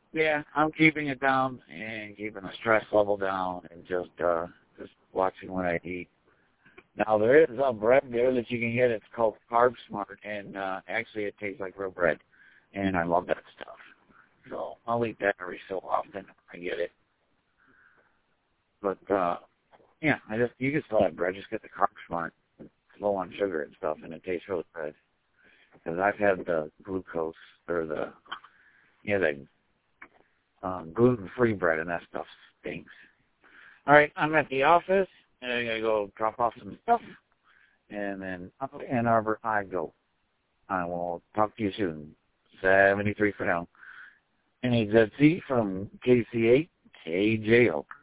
Yeah, I'm keeping it down and keeping the stress level down and just watching what I eat. Now there is a bread there that you can get. It's called Carb Smart, and actually it tastes like real bread, and I love that stuff. So I'll eat that every so often. I get it, but yeah, you can still have bread. Just get the Carb Smart. It's low on sugar and stuff, and it tastes really good. Because I've had the glucose or the gluten-free bread, and that stuff stinks. All right, I'm at the office, and I'm going to go drop off some stuff, and then up to Ann Arbor I go. I will talk to you soon. 73 for now. NHZC from KC8, KJO.